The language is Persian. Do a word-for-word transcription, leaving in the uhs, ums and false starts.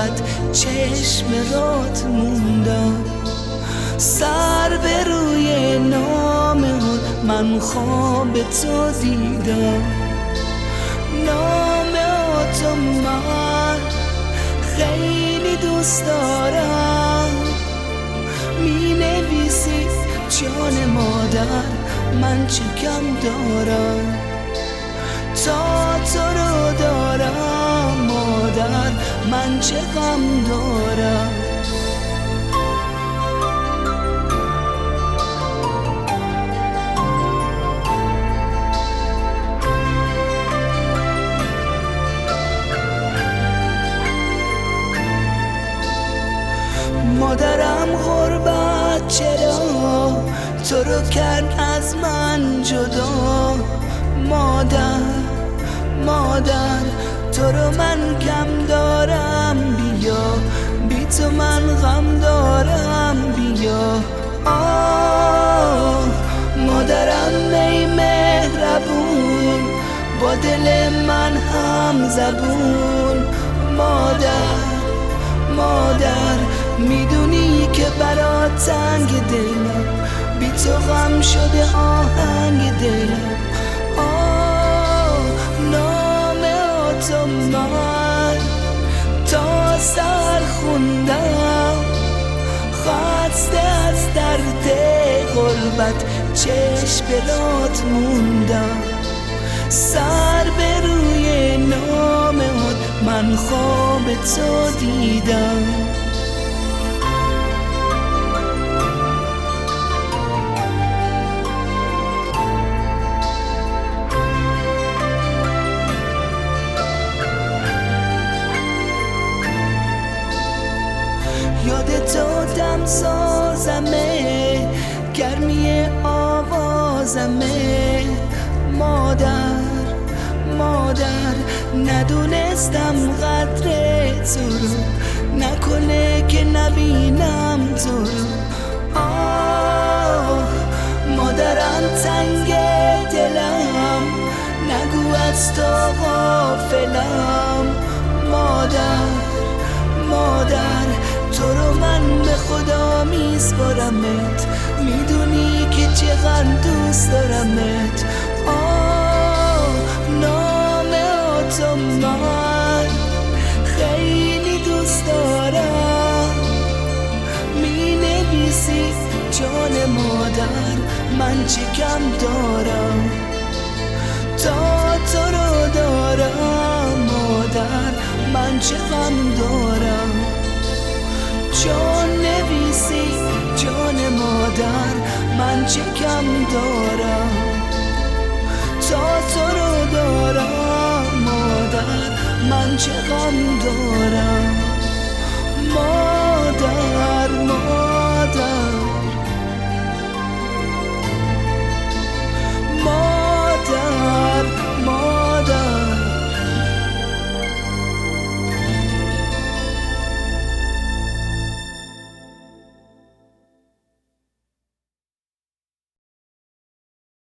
غربت چشم رات موندم، سر به روی نامه من خواب تو دیدم. نامه تو من خیلی دوست دارم، می نویسی جان مادر من چه کم دارم، تا تو رو دارم مادر من چه غم دارم. مادرم غربت چرا تو رو کرد از من جدا، مادر مادر تو رو من کم دارم، بیا بی تو من غم دارم، بیا. آه مادرم ای مهربون، با دل من هم زبون، مادر مادر میدونی که برات تنگ دلم، بی تو غم شده آهنگ دلم. آه نامه تو من تا سر خوندم، خسته از درد غربت چشم برات موندم، سر به روی نامه من خواب تو دیدم. یاد تو دم سازمه، گرمی آوازمه، مادر مادر ندونستم قدر تو رو، نکنه که نبینم تو رو. آه مادرم تنگ دلم، نگو از تو غافلم، مادر مادر تو رو من به خدا میسپارمت، میدونی که چقدر دوست دارمت. آه نامه تو من خیلی دوست دارم، می نویسی جان مادر من چه کم دارم، تا تو رو دارم مادر من چه غم دارم. جان نویسی جان مادر من چه کم دارم، تا تو رو دارم مادر من چه غم دارم، مادر مادر